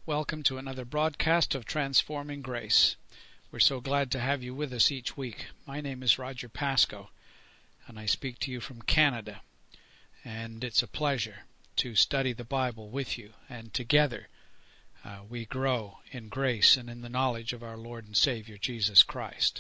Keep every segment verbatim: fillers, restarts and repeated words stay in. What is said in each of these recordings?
Welcome to another broadcast of Transforming Grace. We're so glad to have you with us each week. My name is Roger Pasco, and I speak to you from Canada. And it's a pleasure to study the Bible with you, and together uh, we grow in grace and in the knowledge of our Lord and Savior, Jesus Christ.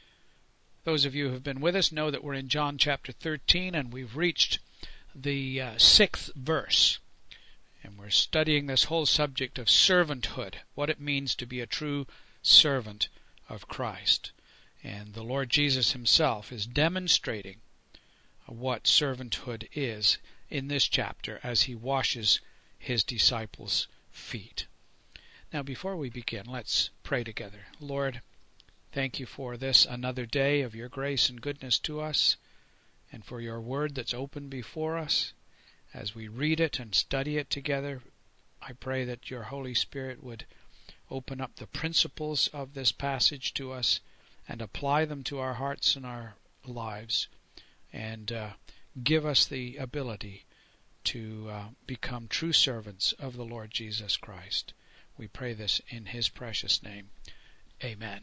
Those of you who have been with us know that we're in John chapter thirteen, and we've reached the uh, sixth verse. And we're studying this whole subject of servanthood, what it means to be a true servant of Christ. And the Lord Jesus himself is demonstrating what servanthood is in this chapter as he washes his disciples' feet. Now, before we begin, let's pray together. Lord, thank you for this, another day of your grace and goodness to us, and for your word that's open before us. As we read it and study it together, I pray that your Holy Spirit would open up the principles of this passage to us and apply them to our hearts and our lives, and uh, give us the ability to uh, become true servants of the Lord Jesus Christ. We pray this in his precious name. Amen.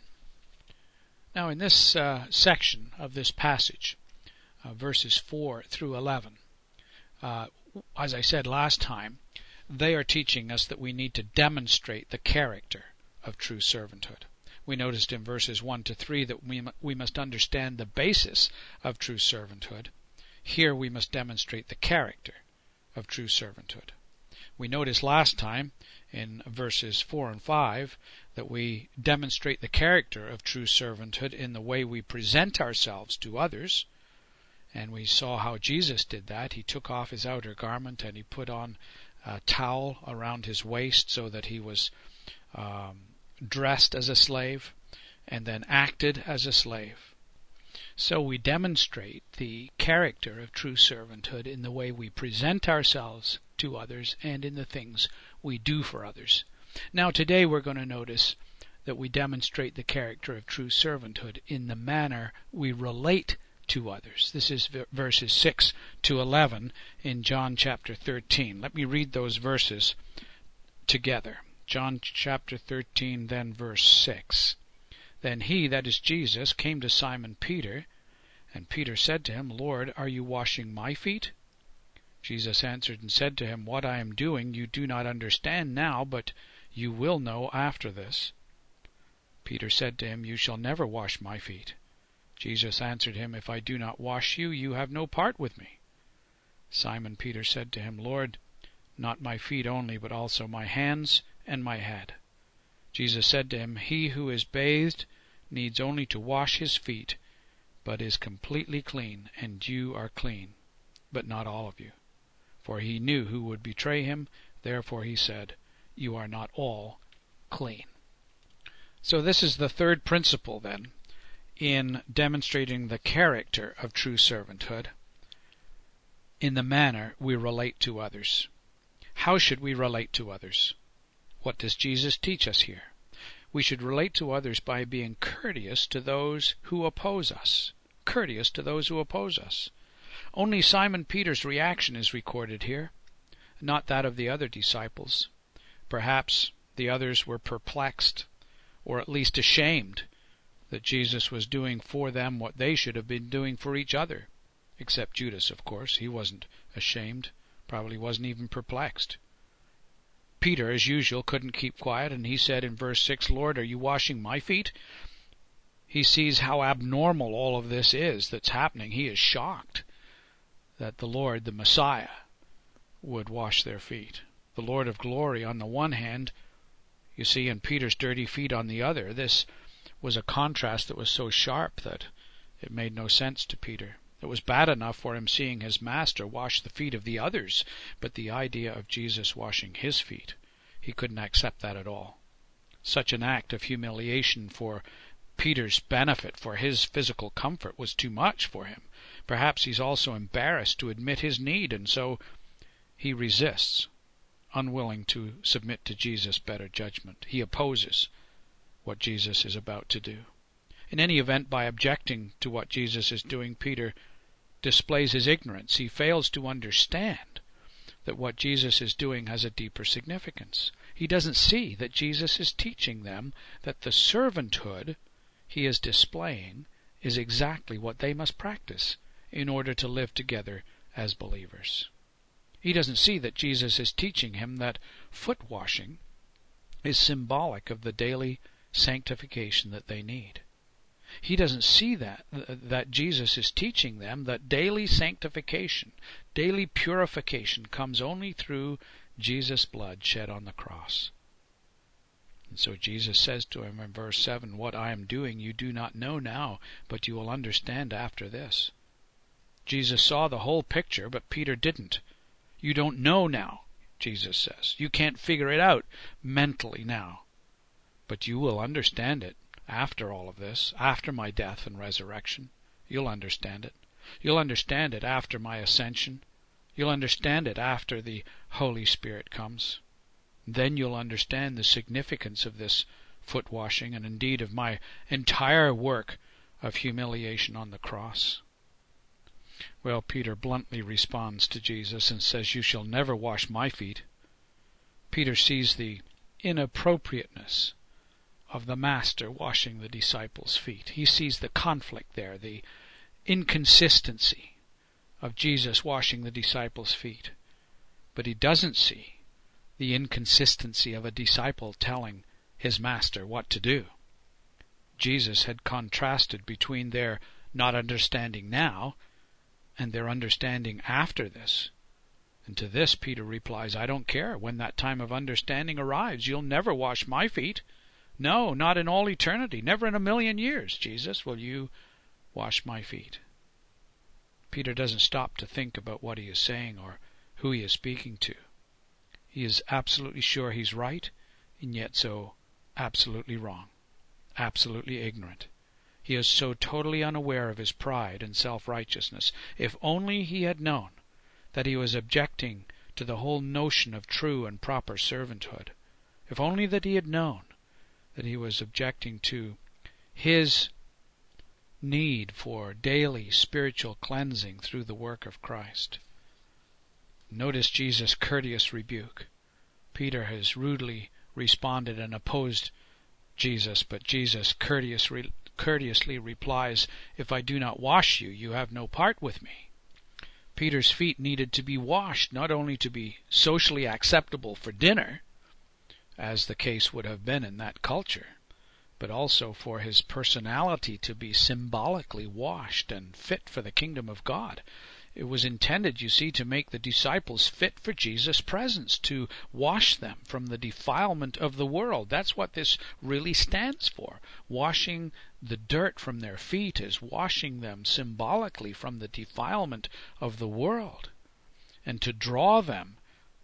Now, in this uh, section of this passage, uh, verses four through eleven, Uh, as I said last time, they are teaching us that we need to demonstrate the character of true servanthood. We noticed in verses one to three that we, we must understand the basis of true servanthood. Here we must demonstrate the character of true servanthood. We noticed last time in verses four and five that we demonstrate the character of true servanthood in the way we present ourselves to others. And we saw how Jesus did that. He took off his outer garment and he put on a towel around his waist so that he was um, dressed as a slave and then acted as a slave. So we demonstrate the character of true servanthood in the way we present ourselves to others and in the things we do for others. Now today we're going to notice that we demonstrate the character of true servanthood in the manner we relate to others. This is verses six to eleven in John chapter thirteen. Let me read those verses together. John chapter thirteen, then verse six. Then he, that is Jesus, came to Simon Peter, and Peter said to him, Lord, are you washing my feet? Jesus answered and said to him, What I am doing you do not understand now, but you will know after this. Peter said to him, You shall never wash my feet. Jesus answered him, If I do not wash you, you have no part with me. Simon Peter said to him, Lord, not my feet only, but also my hands and my head. Jesus said to him, He who is bathed needs only to wash his feet, but is completely clean, and you are clean, but not all of you. For he knew who would betray him, therefore he said, You are not all clean. So this is the third principle, then, in demonstrating the character of true servanthood in the manner we relate to others. How should we relate to others? What does Jesus teach us here? We should relate to others by being courteous to those who oppose us. Courteous to those who oppose us. Only Simon Peter's reaction is recorded here, not that of the other disciples. Perhaps the others were perplexed, or at least ashamed, that Jesus was doing for them what they should have been doing for each other. Except Judas, of course. He wasn't ashamed, probably wasn't even perplexed. Peter, as usual, couldn't keep quiet, and he said in verse six, Lord, are you washing my feet? He sees how abnormal all of this is that's happening. He is shocked that the Lord, the Messiah, would wash their feet. The Lord of glory on the one hand, you see, and Peter's dirty feet on the other. This was a contrast that was so sharp that it made no sense to Peter. It was bad enough for him seeing his master wash the feet of the others, but the idea of Jesus washing his feet, he couldn't accept that at all. Such an act of humiliation for Peter's benefit, for his physical comfort, was too much for him. Perhaps he's also embarrassed to admit his need, and so he resists, unwilling to submit to Jesus' better judgment. He opposes what Jesus is about to do. In any event, by objecting to what Jesus is doing, Peter displays his ignorance. He fails to understand that what Jesus is doing has a deeper significance. He doesn't see that Jesus is teaching them that the servanthood he is displaying is exactly what they must practice in order to live together as believers. He doesn't see that Jesus is teaching him that foot washing is symbolic of the daily sanctification that they need. He doesn't see that that Jesus is teaching them that daily sanctification, daily purification comes only through Jesus' blood shed on the cross. And so Jesus says to him in verse seven, "What I am doing you do not know now, but you will understand after this." Jesus saw the whole picture, but Peter didn't. You don't know now, Jesus says. You can't figure it out mentally now. But you will understand it after all of this, after my death and resurrection. You'll understand it. You'll understand it after my ascension. You'll understand it after the Holy Spirit comes. Then you'll understand the significance of this foot washing, and indeed of my entire work of humiliation on the cross. Well, Peter bluntly responds to Jesus and says, "You shall never wash my feet." Peter sees the inappropriateness of the Master washing the disciples' feet. He sees the conflict there, the inconsistency of Jesus washing the disciples' feet. But he doesn't see the inconsistency of a disciple telling his Master what to do. Jesus had contrasted between their not understanding now and their understanding after this. And to this Peter replies, "I don't care. When that time of understanding arrives, you'll never wash my feet. No, not in all eternity. Never in a million years, Jesus, will you wash my feet." Peter doesn't stop to think about what he is saying or who he is speaking to. He is absolutely sure he's right, and yet so absolutely wrong, absolutely ignorant. He is so totally unaware of his pride and self-righteousness. If only he had known that he was objecting to the whole notion of true and proper servanthood. If only that he had known that he was objecting to his need for daily spiritual cleansing through the work of Christ. Notice Jesus' courteous rebuke. Peter has rudely responded and opposed Jesus, but Jesus courteous re- courteously replies, "If I do not wash you, you have no part with me." Peter's feet needed to be washed, not only to be socially acceptable for dinner, as the case would have been in that culture, but also for his personality to be symbolically washed and fit for the kingdom of God. It was intended, you see, to make the disciples fit for Jesus' presence, to wash them from the defilement of the world. That's what this really stands for. Washing the dirt from their feet is washing them symbolically from the defilement of the world, and to draw them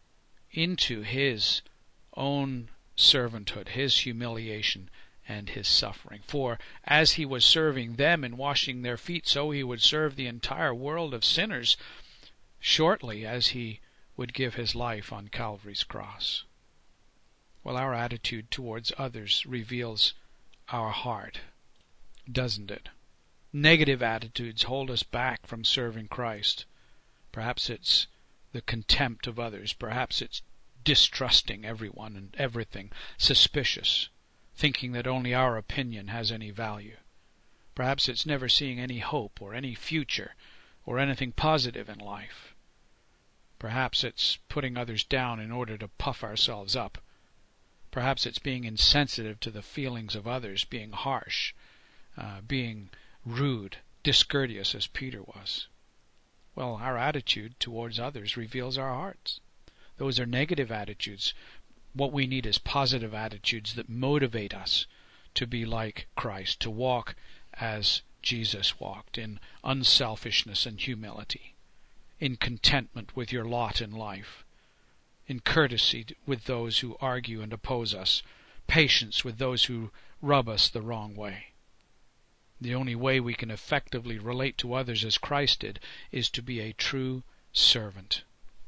into his own servanthood, his humiliation, and his suffering. For as he was serving them in washing their feet, so he would serve the entire world of sinners shortly as he would give his life on Calvary's cross. Well, our attitude towards others reveals our heart, doesn't it? Negative attitudes hold us back from serving Christ. Perhaps it's the contempt of others. Perhaps it's distrusting everyone and everything, suspicious, thinking that only our opinion has any value. Perhaps it's never seeing any hope or any future or anything positive in life. Perhaps it's putting others down in order to puff ourselves up. Perhaps it's being insensitive to the feelings of others, being harsh, uh, being rude, discourteous as Peter was. Well, our attitude towards others reveals our hearts. Those are negative attitudes. What we need is positive attitudes that motivate us to be like Christ, to walk as Jesus walked, in unselfishness and humility, in contentment with your lot in life, in courtesy with those who argue and oppose us, patience with those who rub us the wrong way. The only way we can effectively relate to others as Christ did is to be a true servant.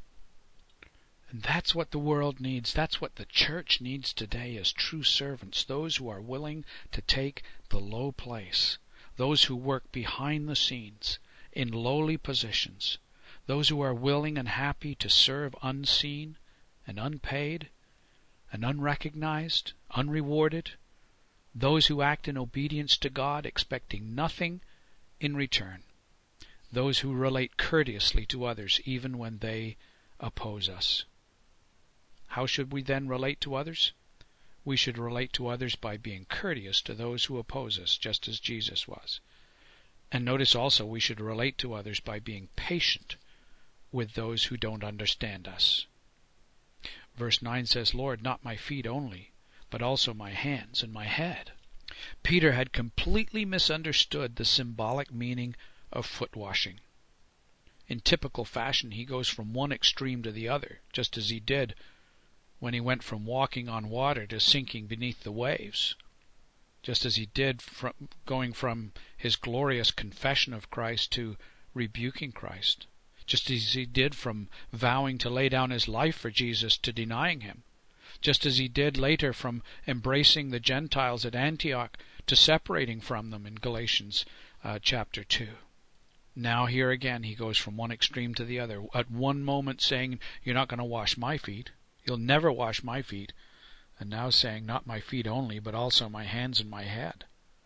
And that's what the world needs. That's what the church needs today, is true servants, those who are willing to take the low place, those who work behind the scenes in lowly positions, those who are willing and happy to serve unseen and unpaid and unrecognized, unrewarded, those who act in obedience to God, expecting nothing in return, those who relate courteously to others even when they oppose us. How should we then relate to others? We should relate to others by being courteous to those who oppose us, just as Jesus was. And notice also we should relate to others by being patient with those who don't understand us. Verse nine says, Lord, not my feet only, but also my hands and my head. Peter had completely misunderstood the symbolic meaning of foot washing. In typical fashion, he goes from one extreme to the other, just as he did when he went from walking on water to sinking beneath the waves, just as he did from going from his glorious confession of Christ to rebuking Christ, just as he did from vowing to lay down his life for Jesus to denying him, just as he did later from embracing the Gentiles at Antioch to separating from them in Galatians uh, chapter two. Now here again he goes from one extreme to the other, at one moment saying, you're not going to wash my feet, you'll never wash my feet, and now saying, not my feet only, but also my hands and my head.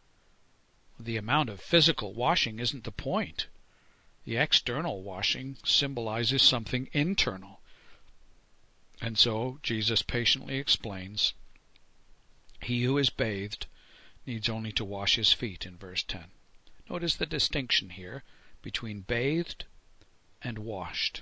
The amount of physical washing isn't the point. The external washing symbolizes something internal. And so Jesus patiently explains, he who is bathed needs only to wash his feet in verse ten. Notice the distinction here between bathed and washed.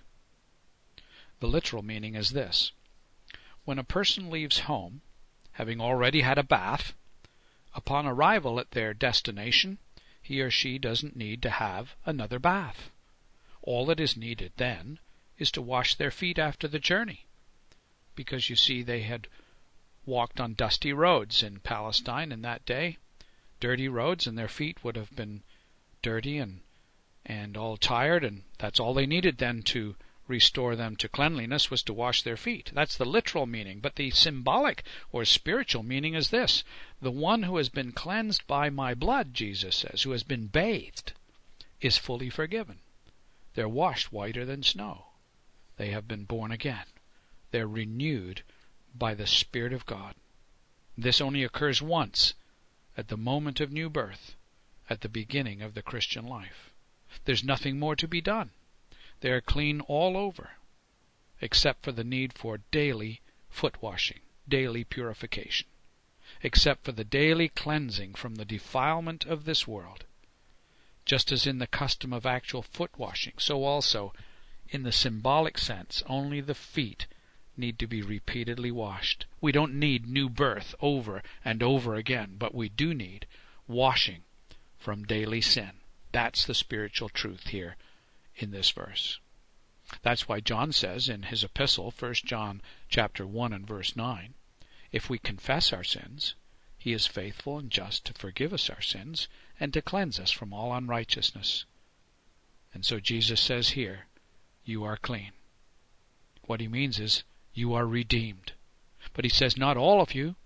The literal meaning is this. When a person leaves home, having already had a bath, upon arrival at their destination, he or she doesn't need to have another bath. All that is needed then is to wash their feet after the journey, because you see they had walked on dusty roads in Palestine in that day, dirty roads, and their feet would have been dirty and and all tired, and that's all they needed then to restore them to cleanliness, was to wash their feet. That's the literal meaning. But the symbolic or spiritual meaning is this. The one who has been cleansed by my blood, Jesus says, who has been bathed, is fully forgiven. They're washed whiter than snow. They have been born again. They're renewed by the Spirit of God. This only occurs once, at the moment of new birth, at the beginning of the Christian life. There's nothing more to be done. They are clean all over, except for the need for daily foot washing, daily purification, except for the daily cleansing from the defilement of this world. Just as in the custom of actual foot washing, so also in the symbolic sense, only the feet need to be repeatedly washed. We don't need new birth over and over again, but we do need washing from daily sin. That's the spiritual truth here in this verse. That's why John says in his epistle, First John chapter one and verse nine, if we confess our sins, he is faithful and just to forgive us our sins and to cleanse us from all unrighteousness. And so Jesus says here, you are clean. What he means is, you are redeemed. But he says, not all of you,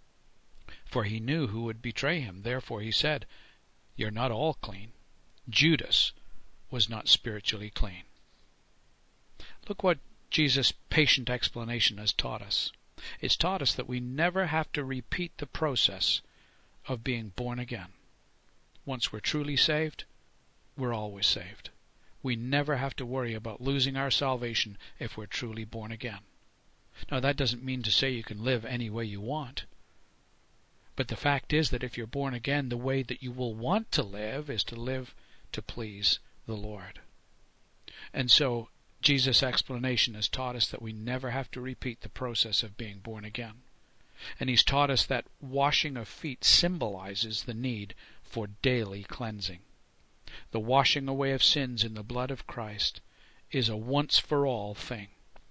for he knew who would betray him. Therefore he said, you're not all clean. Judas was not spiritually clean. Look what Jesus' patient explanation has taught us. It's taught us that we never have to repeat the process of being born again. Once we're truly saved, we're always saved. We never have to worry about losing our salvation if we're truly born again. Now, that doesn't mean to say you can live any way you want. But the fact is that if you're born again, the way that you will want to live is to live to please the Lord. And so Jesus' explanation has taught us that we never have to repeat the process of being born again. And he's taught us that washing of feet symbolizes the need for daily cleansing. The washing away of sins in the blood of Christ is a once-for-all thing.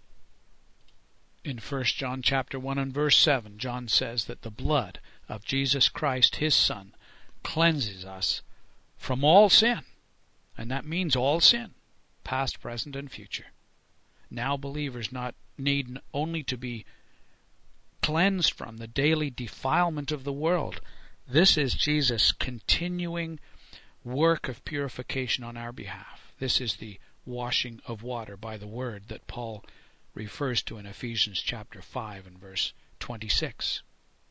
In First John chapter one and verse seven, John says that the blood of Jesus Christ, his Son, cleanses us from all sin. And that means all sin, past, present, and future. Now believers not need only to be cleansed from the daily defilement of the world. This is Jesus' continuing work of purification on our behalf. This is the washing of water by the word that Paul refers to in Ephesians chapter five and verse twenty-six.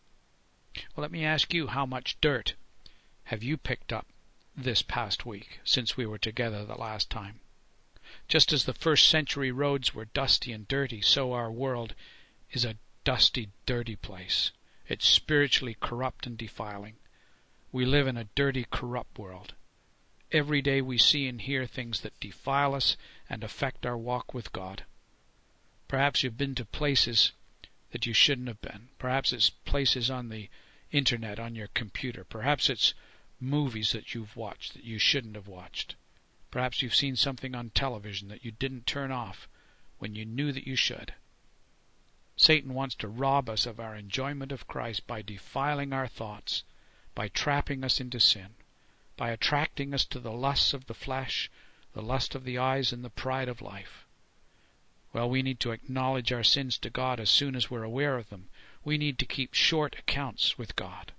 Well, let me ask you, how much dirt have you picked up this past week since we were together the last time? Just as the first century roads were dusty and dirty, so our world is a dusty, dirty place. It's spiritually corrupt and defiling. We live in a dirty, corrupt world. Every day we see and hear things that defile us and affect our walk with God. Perhaps you've been to places that you shouldn't have been. Perhaps it's places on the internet, on your computer. Perhaps it's movies that you've watched that you shouldn't have watched. Perhaps you've seen something on television that you didn't turn off when you knew that you should. Satan wants to rob us of our enjoyment of Christ by defiling our thoughts, by trapping us into sin, by attracting us to the lusts of the flesh, the lust of the eyes, and the pride of life. Well, we need to acknowledge our sins to God as soon as we're aware of them. We need to keep short accounts with God.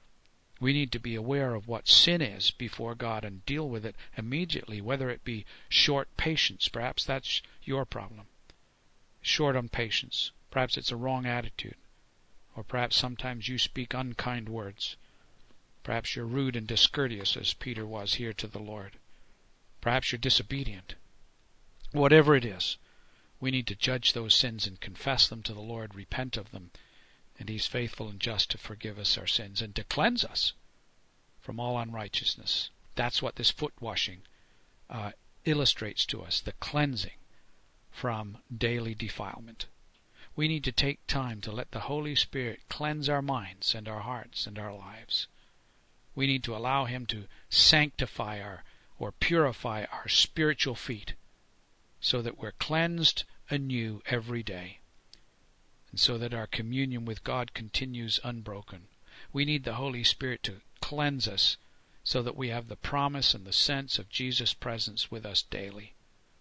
We need to be aware of what sin is before God and deal with it immediately, whether it be short patience. Perhaps that's your problem. Short on patience. Perhaps it's a wrong attitude. Or perhaps sometimes you speak unkind words. Perhaps you're rude and discourteous, as Peter was here to the Lord. Perhaps you're disobedient. Whatever it is, we need to judge those sins and confess them to the Lord, repent of them, and He's faithful and just to forgive us our sins and to cleanse us from all unrighteousness. That's what this foot washing uh, illustrates to us, the cleansing from daily defilement. We need to take time to let the Holy Spirit cleanse our minds and our hearts and our lives. We need to allow Him to sanctify our or purify our spiritual feet so that we're cleansed anew every day, and so that our communion with God continues unbroken. We need the Holy Spirit to cleanse us so that we have the promise and the sense of Jesus' presence with us daily.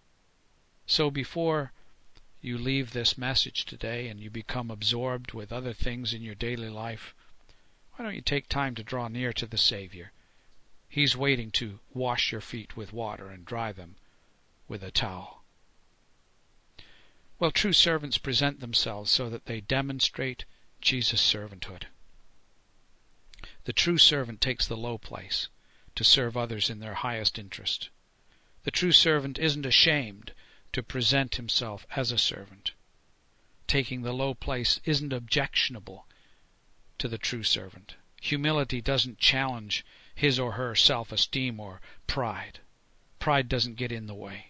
So before you leave this message today and you become absorbed with other things in your daily life, why don't you take time to draw near to the Savior? He's waiting to wash your feet with water and dry them with a towel. Well, true servants present themselves so that they demonstrate Jesus' servanthood. The true servant takes the low place to serve others in their highest interest. The true servant isn't ashamed to present himself as a servant. Taking the low place isn't objectionable to the true servant. Humility doesn't challenge his or her self-esteem or pride. Pride doesn't get in the way.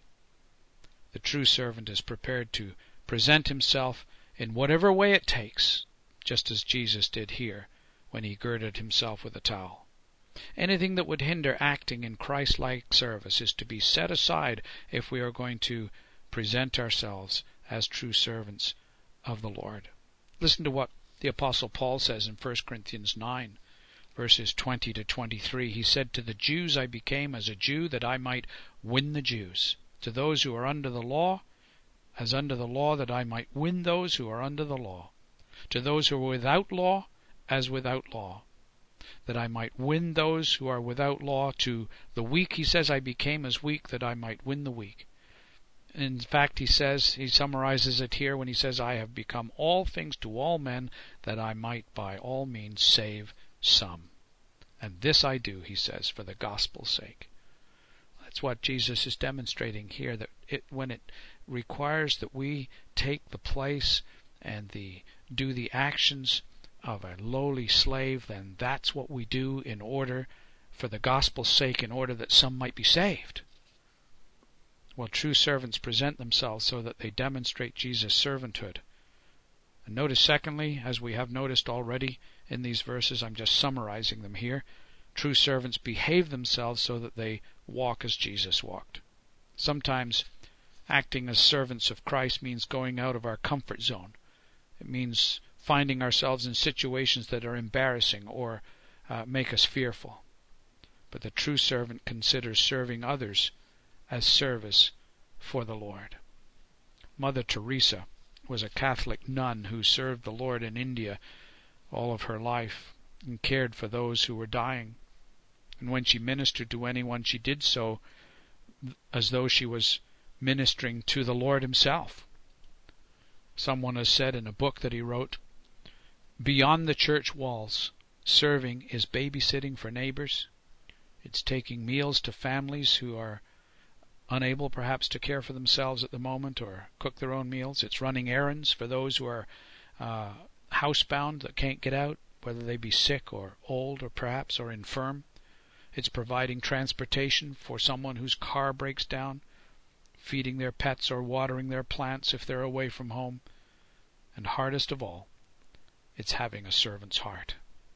The true servant is prepared to present himself in whatever way it takes, just as Jesus did here when He girded Himself with a towel. Anything that would hinder acting in Christ-like service is to be set aside if we are going to present ourselves as true servants of the Lord. Listen to what the Apostle Paul says in First Corinthians nine, verses twenty to twenty-three. He said, "To the Jews I became as a Jew, that I might win the Jews. To those who are under the law, as under the law, that I might win those who are under the law. To those who are without law, as without law, that I might win those who are without law. To the weak," he says, "I became as weak, that I might win the weak." In fact, he says, he summarizes it here when he says, "I have become all things to all men, that I might by all means save some. And this I do," he says, "for the gospel's sake." That's what Jesus is demonstrating here, that it, when it requires that we take the place and the do the actions of a lowly slave, then that's what we do in order, for the gospel's sake, in order that some might be saved. Well, true servants present themselves so that they demonstrate Jesus' servanthood. And notice, secondly, as we have noticed already in these verses, I'm just summarizing them here, true servants behave themselves so that they walk as Jesus walked. Sometimes acting as servants of Christ means going out of our comfort zone. It means finding ourselves in situations that are embarrassing or uh, make us fearful. But the true servant considers serving others as service for the Lord. Mother Teresa was a Catholic nun who served the Lord in India all of her life and cared for those who were dying. And when she ministered to anyone, she did so as though she was ministering to the Lord himself. Someone has said in a book that he wrote, beyond the church walls, serving is babysitting for neighbors. It's taking meals to families who are unable perhaps to care for themselves at the moment or cook their own meals. It's running errands for those who are uh, housebound that can't get out, whether they be sick or old or perhaps or infirm. It's providing transportation for someone whose car breaks down, feeding their pets or watering their plants if they're away from home. And hardest of all, it's having a servant's heart.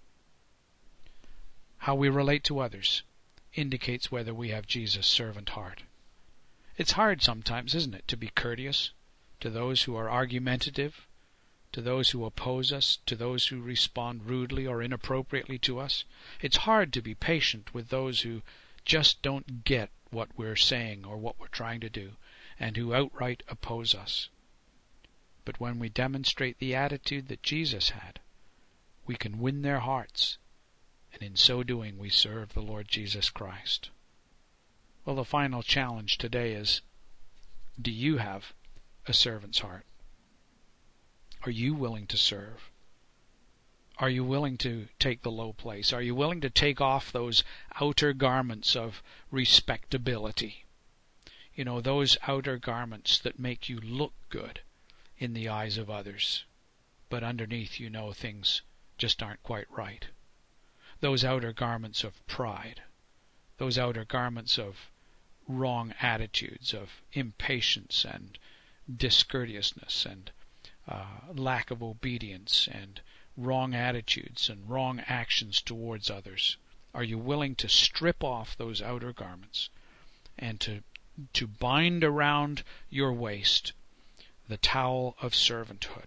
How we relate to others indicates whether we have Jesus' servant heart. It's hard sometimes, isn't it, to be courteous to those who are argumentative, to those who oppose us, to those who respond rudely or inappropriately to us. It's hard to be patient with those who just don't get what we're saying or what we're trying to do, and who outright oppose us. But when we demonstrate the attitude that Jesus had, we can win their hearts, and in so doing we serve the Lord Jesus Christ. Well, the final challenge today is, do you have a servant's heart? Are you willing to serve? Are you willing to take the low place? Are you willing to take off those outer garments of respectability? You know, those outer garments that make you look good in the eyes of others, but underneath you know things just aren't quite right. Those outer garments of pride, those outer garments of wrong attitudes, of impatience and discourteousness and uh, lack of obedience and wrong attitudes and wrong actions towards others. Are you willing to strip off those outer garments and to to bind around your waist the towel of servanthood?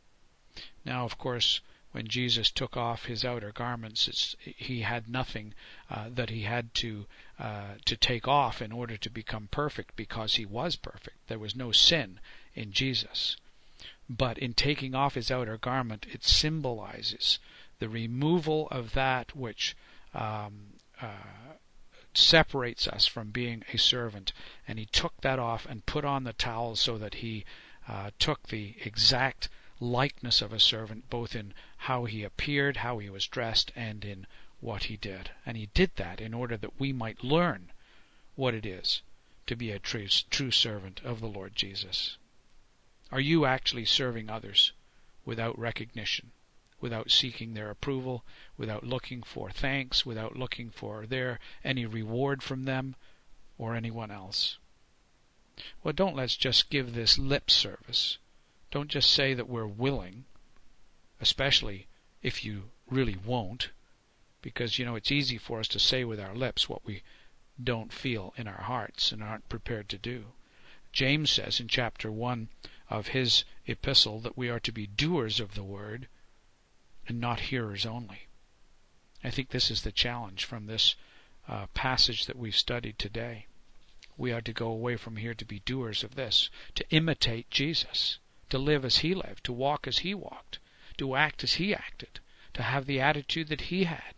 Now, of course, when Jesus took off his outer garments, it's, he had nothing uh, that he had to uh, to take off in order to become perfect, because he was perfect. There was no sin in Jesus. But in taking off his outer garment, it symbolizes the removal of that which um, uh, separates us from being a servant. And he took that off and put on the towel so that he uh, took the exact likeness of a servant, both in how he appeared, how he was dressed, and in what he did. And he did that in order that we might learn what it is to be a true, true servant of the Lord Jesus. Are you actually serving others without recognition, without seeking their approval, without looking for thanks, without looking for their any reward from them or anyone else? Well, don't let's just give this lip service. Don't just say that we're willing, especially if you really won't, because, you know, it's easy for us to say with our lips what we don't feel in our hearts and aren't prepared to do. James says in chapter one of his epistle that we are to be doers of the word and not hearers only. I think this is the challenge from this uh, passage that we've studied today. We are to go away from here to be doers of this, to imitate Jesus, to live as he lived, to walk as he walked, to act as he acted, to have the attitude that he had,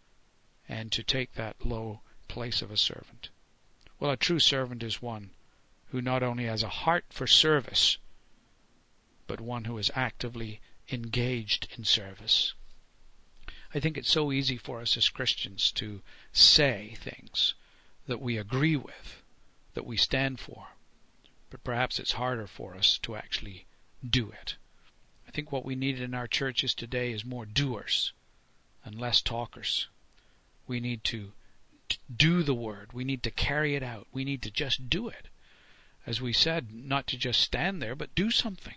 and to take that low place of a servant. Well, a true servant is one who not only has a heart for service, but one who is actively engaged in service. I think it's so easy for us as Christians to say things that we agree with, that we stand for, but perhaps it's harder for us to actually do it. I think what we need in our churches today is more doers and less talkers. We need to do the word. We need to carry it out. We need to just do it. As we said, not to just stand there, but do something.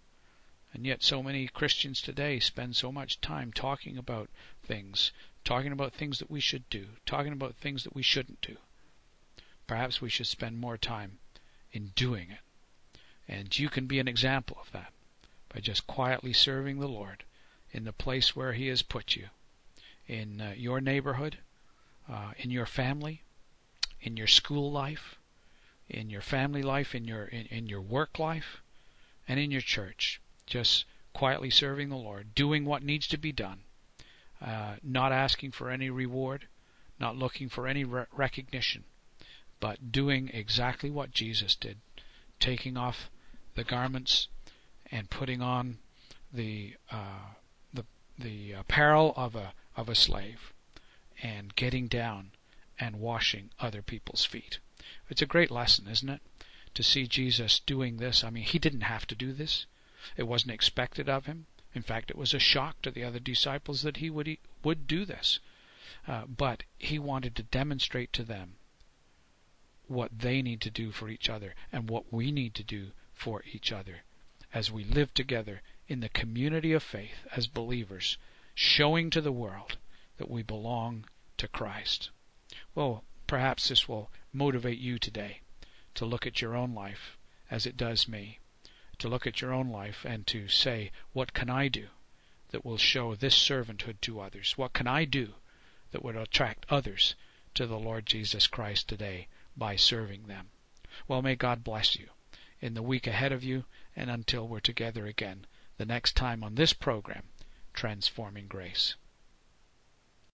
And yet so many Christians today spend so much time talking about things, talking about things that we should do, talking about things that we shouldn't do. Perhaps we should spend more time in doing it. And you can be an example of that by just quietly serving the Lord in the place where he has put you, in uh, your neighborhood, uh, in your family, in your school life, in your family life, in your in, in your work life, and in your church. Just quietly serving the Lord, doing what needs to be done, uh, not asking for any reward, not looking for any re- recognition, but doing exactly what Jesus did, taking off the garments and putting on the uh, the the apparel of a of a slave, and getting down and washing other people's feet. It's a great lesson, isn't it? To see Jesus doing this. I mean, he didn't have to do this. It wasn't expected of him. In fact, it was a shock to the other disciples that he would would do this. Uh, but he wanted to demonstrate to them what they need to do for each other and what we need to do for each other as we live together in the community of faith as believers, showing to the world that we belong to Christ. Well, perhaps this will motivate you today to look at your own life as it does me, to look at your own life and to say, what can I do that will show this servanthood to others? What can I do that would attract others to the Lord Jesus Christ today by serving them? Well, may God bless you in the week ahead of you, and until we're together again the next time on this program, Transforming Grace.